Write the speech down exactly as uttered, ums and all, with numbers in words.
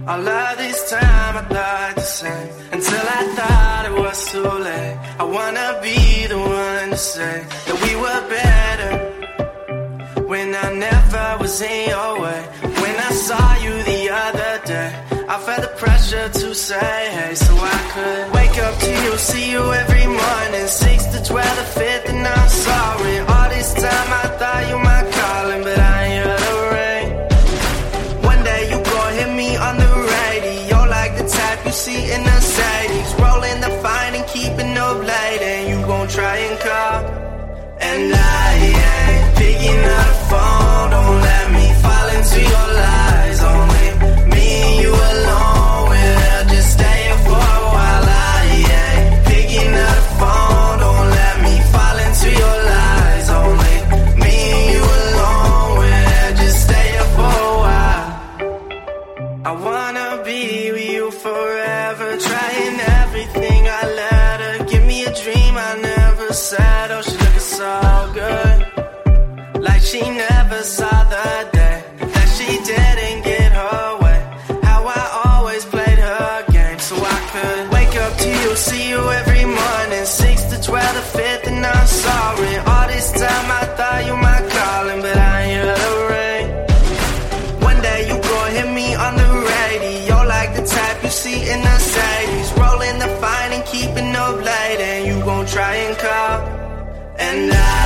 All of this time I thought the same, until I thought it was too late. I wanna be the one to say that we were better, when I never was in your way. When I saw you the other day, I felt the pressure to say hey, so I could wake up to you, see you every morning, six to twelve, the fifth, and I'm sorry. All this time I thought you might calling, but I ain't heard a ring. One day you gon' hit me on the radio, like the type you see in the Mercedes, rolling the fine and keeping up late, and you gon' try and call, and I ain't picking up the phone. Don't let me fall into your lies. Only me and you alone. We'll just stay here for a while. I ain't picking up the phone. Don't let me fall into your lies. Only me and you alone. We'll just stay here for a while. I wanna be with you forever, trying everything I let her. Give me a dream I never said. Oh, she looking so good, like she never saw the day that she didn't get her way. How I always played her game, so I could wake up to you, see you every morning, six to twelve, the fifth, and I'm sorry. All this time I thought you might calling, but I ain't heard a ring. One day you gon' hit me on the radio, like the type you see in the Mercedes, rolling the fine and keeping up late, and you gon' try and call, and I